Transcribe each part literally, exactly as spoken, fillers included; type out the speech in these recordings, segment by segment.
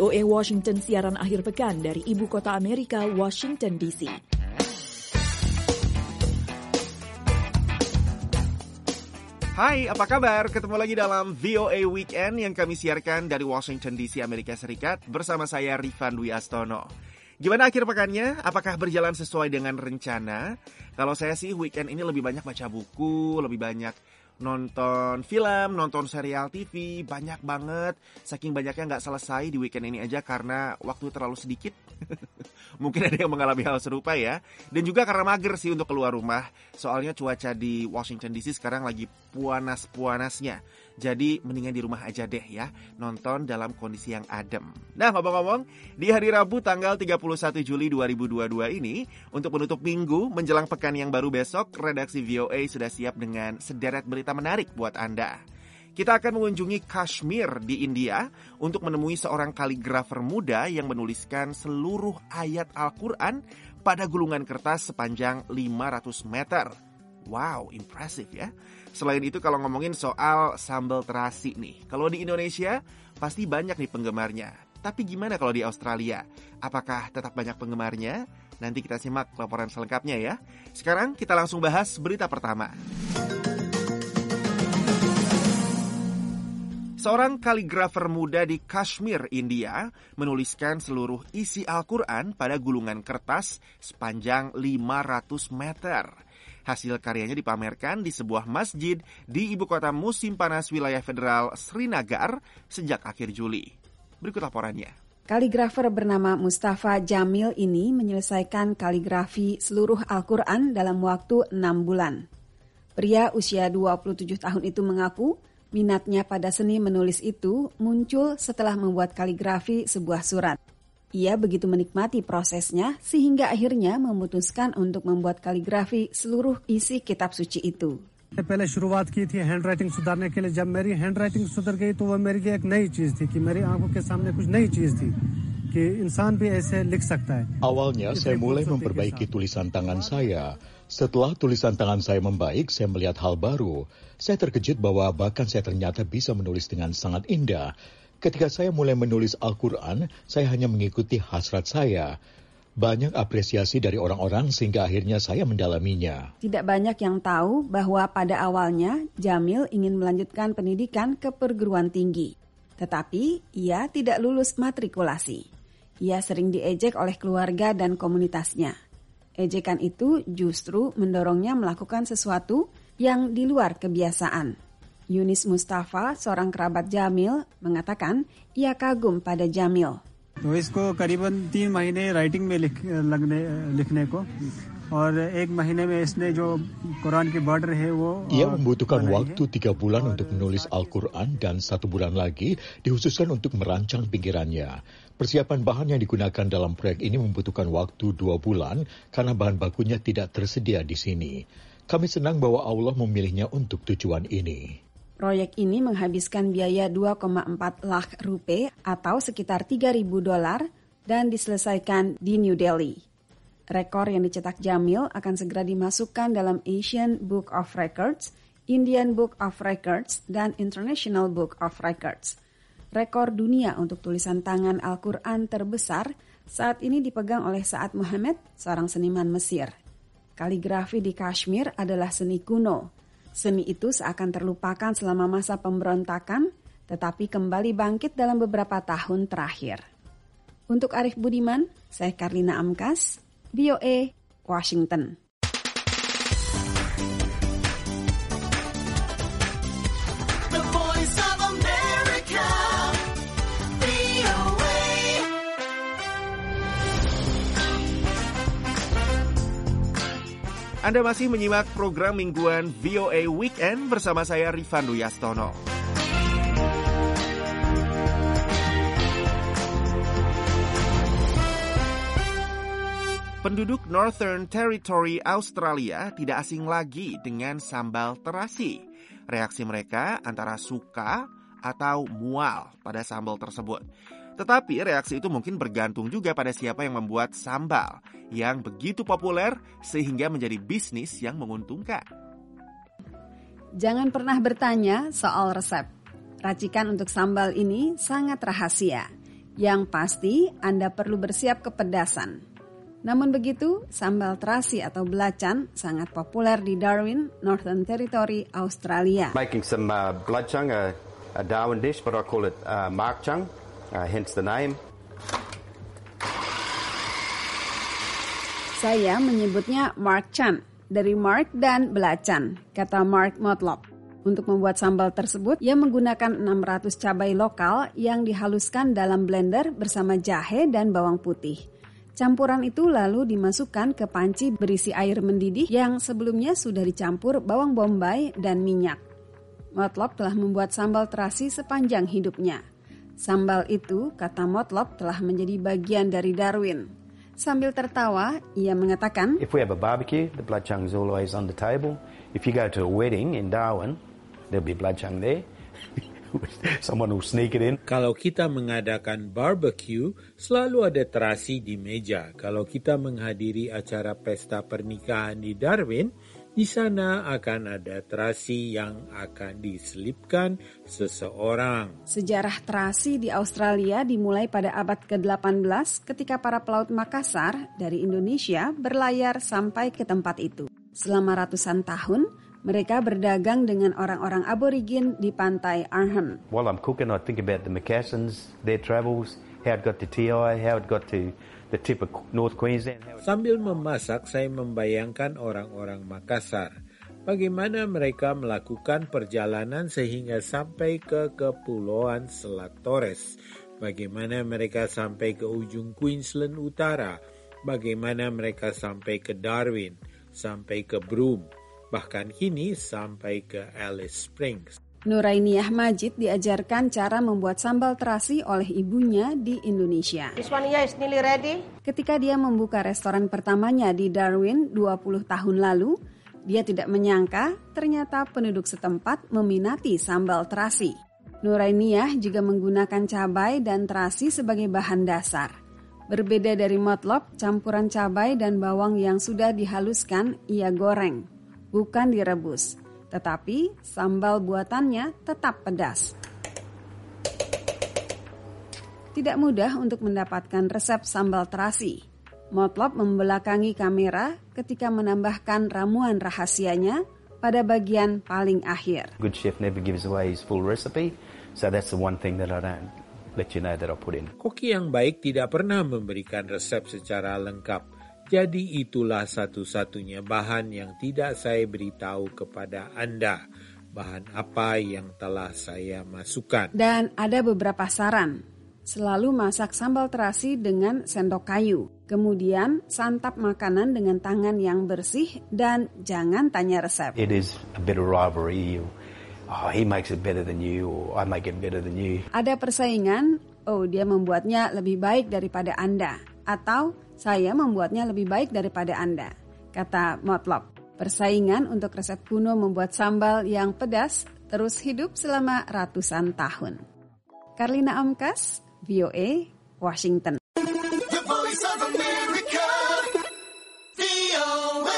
O A Washington siaran akhir pekan dari Ibu Kota Amerika, Washington D C. Hai, apa kabar? Ketemu lagi dalam V O A Weekend yang kami siarkan dari Washington D C, Amerika Serikat bersama saya Rifan Dwi Astono. Gimana akhir pekannya? Apakah berjalan sesuai dengan rencana? Kalau saya sih weekend ini lebih banyak baca buku, lebih banyak nonton film, nonton serial T V, banyak banget. Saking banyaknya nggak selesai di weekend ini aja karena waktu terlalu sedikit. Mungkin ada yang mengalami hal serupa ya. Dan juga karena mager sih untuk keluar rumah. Soalnya cuaca di Washington D C sekarang lagi panas-panasnya. Jadi mendingan di rumah aja deh ya, nonton dalam kondisi yang adem. Nah, ngomong-ngomong, di hari Rabu tanggal tiga puluh satu Juli dua ribu dua puluh dua ini, untuk menutup minggu menjelang pekan yang baru besok, redaksi V O A sudah siap dengan sederet berita menarik buat Anda. Kita akan mengunjungi Kashmir di India untuk menemui seorang kaligrafer muda yang menuliskan seluruh ayat Al-Quran pada gulungan kertas sepanjang lima ratus meter. Wow, impresif ya. Selain itu kalau ngomongin soal sambal terasi nih, kalau di Indonesia pasti banyak nih penggemarnya. Tapi gimana kalau di Australia? Apakah tetap banyak penggemarnya? Nanti kita simak laporan selengkapnya ya. Sekarang kita langsung bahas berita pertama. Seorang kaligrafer muda di Kashmir, India, menuliskan seluruh isi Al-Quran pada gulungan kertas sepanjang lima ratus meter. Hasil karyanya dipamerkan di sebuah masjid di ibu kota musim panas wilayah federal Srinagar sejak akhir Juli. Berikut laporannya. Kaligrafer bernama Mustafa Jamil ini menyelesaikan kaligrafi seluruh Al-Quran dalam waktu enam bulan. Pria usia dua puluh tujuh tahun itu mengaku minatnya pada seni menulis itu muncul setelah membuat kaligrafi sebuah surat. Ia begitu menikmati prosesnya sehingga akhirnya memutuskan untuk membuat kaligrafi seluruh isi kitab suci itu. पहले शुरुआत की थी हैंडराइटिंग सुधारने के लिए जब मेरी हैंडराइटिंग सुधर गई तो वो मेरे लिए एक नई चीज थी कि मेरी आंखों के सामने कुछ नई चीज थी कि इंसान भी ऐसे लिख सकता है. Awalnya saya mulai memperbaiki tulisan tangan saya. Setelah tulisan tangan saya membaik, saya melihat hal baru. Saya terkejut bahwa bahkan saya ternyata bisa menulis dengan sangat indah. Ketika saya mulai menulis Al-Quran, saya hanya mengikuti hasrat saya. Banyak apresiasi dari orang-orang sehingga akhirnya saya mendalaminya. Tidak banyak yang tahu bahwa pada awalnya Jamil ingin melanjutkan pendidikan ke perguruan tinggi. Tetapi ia tidak lulus matrikulasi. Ia sering diejek oleh keluarga dan komunitasnya. Ejekan itu justru mendorongnya melakukan sesuatu yang di luar kebiasaan. Yunis Mustafa, seorang kerabat Jamil, mengatakan ia kagum pada Jamil. तो इसको करीबन तीन महीने राइटिंग में लिख लगने लिखने को और एक महीने में इसने जो कुरान की बॉर्डर है वो Ia membutuhkan waktu tiga bulan untuk menulis Al-Quran dan satu bulan lagi dikhususkan untuk merancang pinggirannya. Persiapan bahan yang digunakan dalam proyek ini membutuhkan waktu dua bulan karena bahan bakunya tidak tersedia di sini. Kami senang bahwa Allah memilihnya untuk tujuan ini. Proyek ini menghabiskan biaya dua koma empat lakh rupiah atau sekitar tiga ribu dolar dan diselesaikan di New Delhi. Rekor yang dicetak Jamil akan segera dimasukkan dalam Asian Book of Records, Indian Book of Records, dan International Book of Records. Rekor dunia untuk tulisan tangan Al-Quran terbesar saat ini dipegang oleh Saad Muhammad, seorang seniman Mesir. Kaligrafi di Kashmir adalah seni kuno. Seni itu seakan terlupakan selama masa pemberontakan, tetapi kembali bangkit dalam beberapa tahun terakhir. Untuk Arif Budiman, saya Karlina Amkas, V O A, Washington. Anda masih menyimak program mingguan V O A Weekend bersama saya Rifan Dwi Astono. Penduduk Northern Territory Australia tidak asing lagi dengan sambal terasi. Reaksi mereka antara suka atau mual pada sambal tersebut. Tetapi reaksi itu mungkin bergantung juga pada siapa yang membuat sambal yang begitu populer sehingga menjadi bisnis yang menguntungkan. Jangan pernah bertanya soal resep. Racikan untuk sambal ini sangat rahasia. Yang pasti Anda perlu bersiap kepedasan. Namun begitu, sambal terasi atau belacan sangat populer di Darwin, Northern Territory, Australia. Making some uh, belacan, a, a Darwin dish, but I call it uh, markchang, uh, hence the name. Saya menyebutnya markchan, dari mark dan belacan, kata Mark Motlop. Untuk membuat sambal tersebut, ia menggunakan enam ratus cabai lokal yang dihaluskan dalam blender bersama jahe dan bawang putih. Campuran itu lalu dimasukkan ke panci berisi air mendidih yang sebelumnya sudah dicampur bawang bombay dan minyak. Motlop telah membuat sambal terasi sepanjang hidupnya. Sambal itu, kata Motlop, telah menjadi bagian dari Darwin. Sambil tertawa, ia mengatakan, If we have a barbecue, the belacan is always on the table. If you go to a wedding in Darwin, there'll be belacan there. Someone will sneak it in. Kalau kita mengadakan barbecue, selalu ada terasi di meja. Kalau kita menghadiri acara pesta pernikahan di Darwin, di sana akan ada terasi yang akan diselipkan seseorang. Sejarah terasi di Australia dimulai pada abad ke delapan belas ketika para pelaut Makassar dari Indonesia berlayar sampai ke tempat itu. Selama ratusan tahun, mereka berdagang dengan orang-orang aborigin di pantai Arnhem. While I'm cooking, I think about the Macassans, their travels, how it got to T I, how it got to the tip of North Queensland. Sambil memasak, saya membayangkan orang-orang Makassar. Bagaimana mereka melakukan perjalanan sehingga sampai ke Kepulauan Selat Torres. Bagaimana mereka sampai ke ujung Queensland Utara. Bagaimana mereka sampai ke Darwin, sampai ke Broome. Bahkan kini sampai ke Alice Springs. Nurainiyah Majid diajarkan cara membuat sambal terasi oleh ibunya di Indonesia. This one here is nearly ready. Ketika dia membuka restoran pertamanya di Darwin dua puluh tahun lalu, dia tidak menyangka ternyata penduduk setempat meminati sambal terasi. Nurainiyah juga menggunakan cabai dan terasi sebagai bahan dasar. Berbeda dari Motlop, campuran cabai dan bawang yang sudah dihaluskan ia goreng, bukan direbus. Tetapi sambal buatannya tetap pedas. Tidak mudah untuk mendapatkan resep sambal terasi. Motlop membelakangi kamera ketika menambahkan ramuan rahasianya pada bagian paling akhir. Good chef never gives away his full recipe, so that's the one thing that I don't let you know that I put in. Koki yang baik tidak pernah memberikan resep secara lengkap. Jadi itulah satu-satunya bahan yang tidak saya beritahu kepada Anda. Bahan apa yang telah saya masukkan. Dan ada beberapa saran. Selalu masak sambal terasi dengan sendok kayu. Kemudian santap makanan dengan tangan yang bersih dan jangan tanya resep. It is a bit of rivalry. Oh, he makes it better than you, or I make it better than you. Ada persaingan, oh dia membuatnya lebih baik daripada Anda. Atau saya membuatnya lebih baik daripada Anda, kata Motlop. Persaingan untuk resep kuno membuat sambal yang pedas terus hidup selama ratusan tahun. Karlina Amkas, V O A, Washington. The Voice of America, V O A.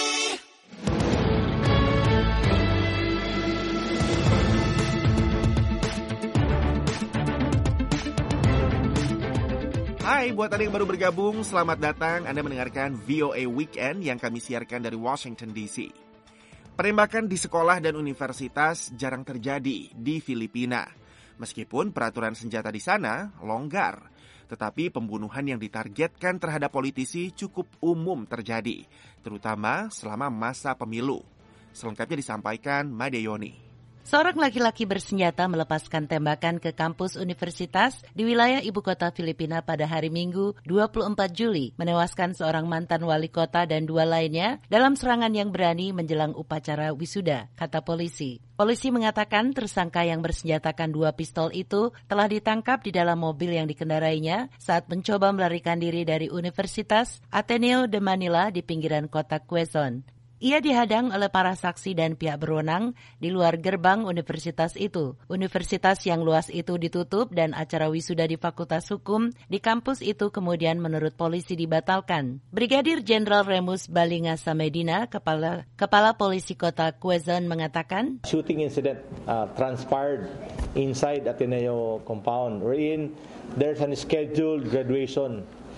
Hai, buat Anda yang baru bergabung, selamat datang. Anda mendengarkan V O A Weekend yang kami siarkan dari Washington D C. Penembakan di sekolah dan universitas jarang terjadi di Filipina. Meskipun peraturan senjata di sana longgar, tetapi pembunuhan yang ditargetkan terhadap politisi cukup umum terjadi, terutama selama masa pemilu. Selengkapnya disampaikan Made Yoni. Seorang laki-laki bersenjata melepaskan tembakan ke kampus universitas di wilayah ibu kota Filipina pada hari Minggu dua puluh empat Juli, menewaskan seorang mantan wali kota dan dua lainnya dalam serangan yang berani menjelang upacara wisuda, kata polisi. Polisi mengatakan tersangka yang bersenjatakan dua pistol itu telah ditangkap di dalam mobil yang dikendarainya saat mencoba melarikan diri dari Universitas Ateneo de Manila di pinggiran kota Quezon. Ia dihadang oleh para saksi dan pihak berwenang di luar gerbang universitas itu. Universitas yang luas itu ditutup dan acara wisuda di Fakultas Hukum di kampus itu kemudian menurut polisi dibatalkan. Brigadir Jenderal Remus Balinga Samedina, Kepala, Kepala Polisi Kota Quezon mengatakan, Shooting incident uh, transpired inside Ateneo compound wherein there's a scheduled graduation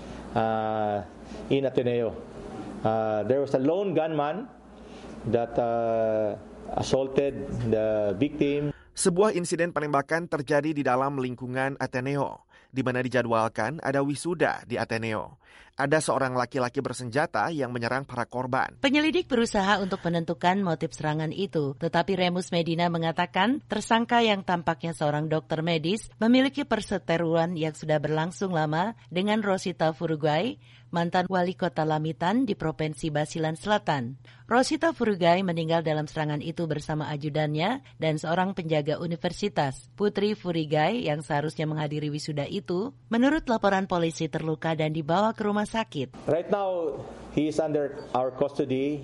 uh, in Ateneo. Uh, there was a lone gunman that uh, assaulted the victim. Sebuah insiden penembakan terjadi di dalam lingkungan Ateneo, di mana dijadwalkan ada wisuda di Ateneo. Ada seorang laki-laki bersenjata yang menyerang para korban. Penyelidik berusaha untuk menentukan motif serangan itu, tetapi Remus Medina mengatakan tersangka yang tampaknya seorang dokter medis memiliki perseteruan yang sudah berlangsung lama dengan Rosita Furugai, mantan wali kota Lamitan di Provinsi Basilan Selatan. Rosita Furugai meninggal dalam serangan itu bersama ajudannya dan seorang penjaga universitas. Putri Furugai yang seharusnya menghadiri wisuda itu, menurut laporan polisi terluka dan dibawa ke rumah sakit. Right now, he is under our custody.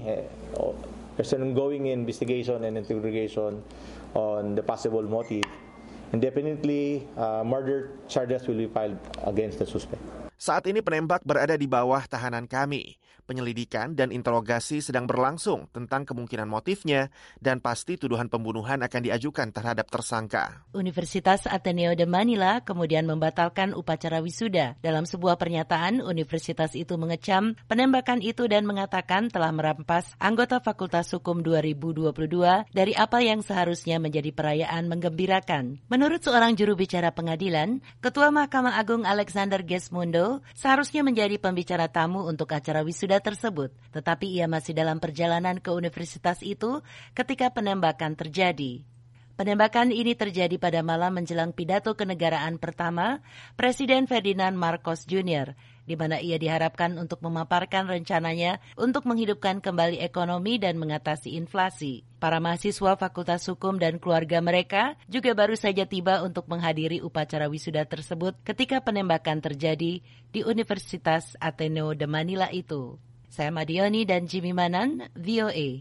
There's an ongoing investigation and interrogation on the possible motive. And definitely, uh, murder charges will be filed against the suspect. Saat ini penembak berada di bawah tahanan kami. Penyelidikan dan interogasi sedang berlangsung tentang kemungkinan motifnya dan pasti tuduhan pembunuhan akan diajukan terhadap tersangka. Universitas Ateneo de Manila kemudian membatalkan upacara wisuda. Dalam sebuah pernyataan, universitas itu mengecam penembakan itu dan mengatakan telah merampas anggota Fakultas Hukum dua ribu dua puluh dua dari apa yang seharusnya menjadi perayaan menggembirakan. Menurut seorang juru bicara pengadilan, Ketua Mahkamah Agung Alexander Gesmundo seharusnya menjadi pembicara tamu untuk acara wisuda tersebut, tetapi ia masih dalam perjalanan ke universitas itu ketika penembakan terjadi. Penembakan ini terjadi pada malam menjelang pidato kenegaraan pertama Presiden Ferdinand Marcos Junior, di mana ia diharapkan untuk memaparkan rencananya untuk menghidupkan kembali ekonomi dan mengatasi inflasi. Para mahasiswa Fakultas Hukum dan keluarga mereka juga baru saja tiba untuk menghadiri upacara wisuda tersebut ketika penembakan terjadi di Universitas Ateneo de Manila itu. Saya Madioni dan Jimmy Manan, V O A.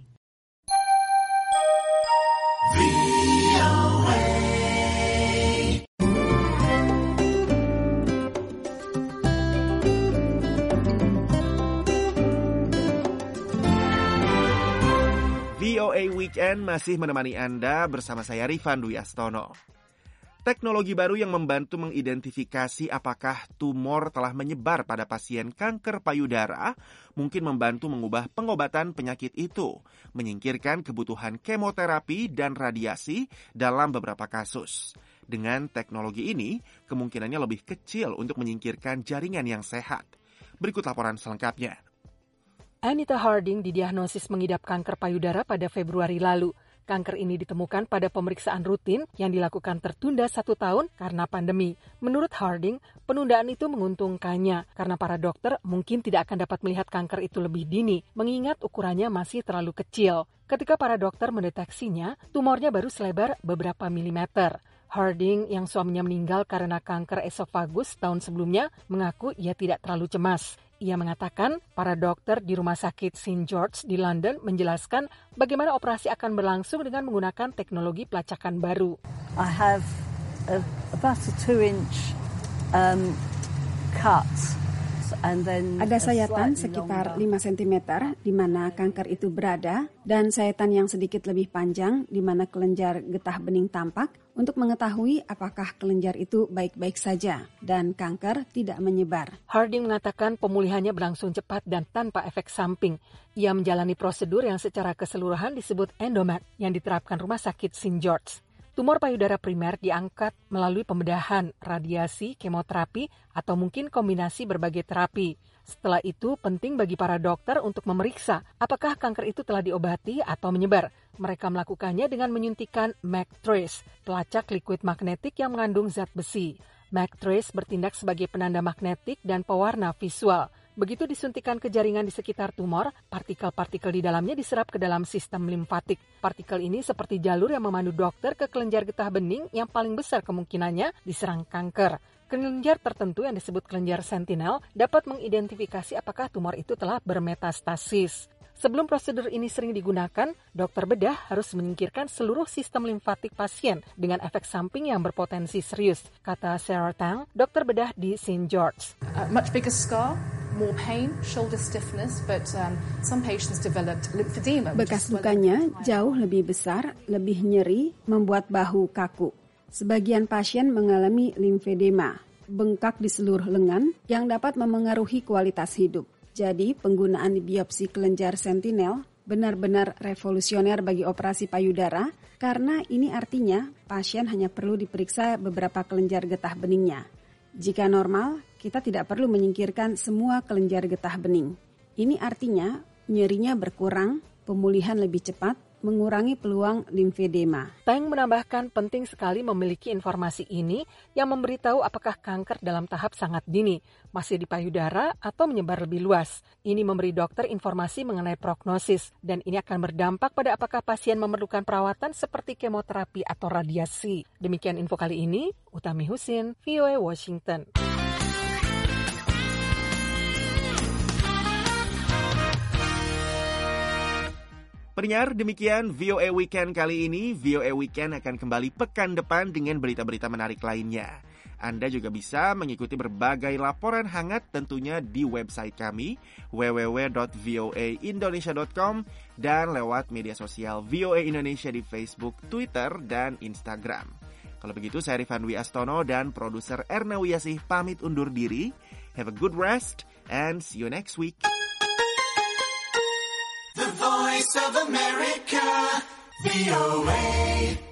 V O A Weekend masih menemani Anda bersama saya Rifan Dwi Astono. Teknologi baru yang membantu mengidentifikasi apakah tumor telah menyebar pada pasien kanker payudara mungkin membantu mengubah pengobatan penyakit itu, menyingkirkan kebutuhan kemoterapi dan radiasi dalam beberapa kasus. Dengan teknologi ini, kemungkinannya lebih kecil untuk menyingkirkan jaringan yang sehat. Berikut laporan selengkapnya. Anita Harding didiagnosis mengidap kanker payudara pada Februari lalu. Kanker ini ditemukan pada pemeriksaan rutin yang dilakukan tertunda satu tahun karena pandemi. Menurut Harding, penundaan itu menguntungkannya karena para dokter mungkin tidak akan dapat melihat kanker itu lebih dini, mengingat ukurannya masih terlalu kecil. Ketika para dokter mendeteksinya, tumornya baru selebar beberapa milimeter. Harding yang suaminya meninggal karena kanker esofagus tahun sebelumnya mengaku ia tidak terlalu cemas. Ia mengatakan para dokter di Rumah Sakit Saint George di London menjelaskan bagaimana operasi akan berlangsung dengan menggunakan teknologi pelacakan baru. I have a, about a two inch um, cut. And then ada sayatan sekitar lima sentimeter di mana kanker itu berada dan sayatan yang sedikit lebih panjang di mana kelenjar getah bening tampak untuk mengetahui apakah kelenjar itu baik-baik saja dan kanker tidak menyebar. Harding mengatakan pemulihannya berlangsung cepat dan tanpa efek samping. Ia menjalani prosedur yang secara keseluruhan disebut endomet yang diterapkan Rumah Sakit Saint George. Tumor payudara primer diangkat melalui pembedahan, radiasi, kemoterapi, atau mungkin kombinasi berbagai terapi. Setelah itu, penting bagi para dokter untuk memeriksa apakah kanker itu telah diobati atau menyebar. Mereka melakukannya dengan menyuntikkan MagTrace, pelacak liquid magnetik yang mengandung zat besi. MagTrace bertindak sebagai penanda magnetik dan pewarna visual. Begitu disuntikan ke jaringan di sekitar tumor, partikel-partikel di dalamnya diserap ke dalam sistem limfatik. Partikel ini seperti jalur yang memandu dokter ke kelenjar getah bening yang paling besar kemungkinannya diserang kanker. Kelenjar tertentu yang disebut kelenjar sentinel dapat mengidentifikasi apakah tumor itu telah bermetastasis. Sebelum prosedur ini sering digunakan, dokter bedah harus menyingkirkan seluruh sistem limfatik pasien dengan efek samping yang berpotensi serius, kata Sarah Tang, dokter bedah di Saint George. A much bigger scar, more pain, shoulder stiffness, but um, some patients developed lymphedema. Bekas lukanya jauh lebih besar, lebih nyeri, membuat bahu kaku. Sebagian pasien mengalami limfedema, bengkak di seluruh lengan yang dapat memengaruhi kualitas hidup. Jadi, penggunaan biopsi kelenjar sentinel benar-benar revolusioner bagi operasi payudara karena ini artinya pasien hanya perlu diperiksa beberapa kelenjar getah beningnya. Jika normal, kita tidak perlu menyingkirkan semua kelenjar getah bening. Ini artinya nyerinya berkurang, pemulihan lebih cepat, mengurangi peluang limfedema. Tang menambahkan penting sekali memiliki informasi ini yang memberitahu apakah kanker dalam tahap sangat dini, masih di payudara atau menyebar lebih luas. Ini memberi dokter informasi mengenai prognosis dan ini akan berdampak pada apakah pasien memerlukan perawatan seperti kemoterapi atau radiasi. Demikian info kali ini, Utami Husin, V O A Washington. Pendengar, demikian V O A Weekend kali ini. V O A Weekend akan kembali pekan depan dengan berita-berita menarik lainnya. Anda juga bisa mengikuti berbagai laporan hangat tentunya di website kami w w w dot voa indonesia dot com dan lewat media sosial V O A Indonesia di Facebook, Twitter, dan Instagram. Kalau begitu, saya Rifan Dwi Astono dan produser Erna Wiyasih pamit undur diri. Have a good rest and see you next week. The Voice of America, V O A.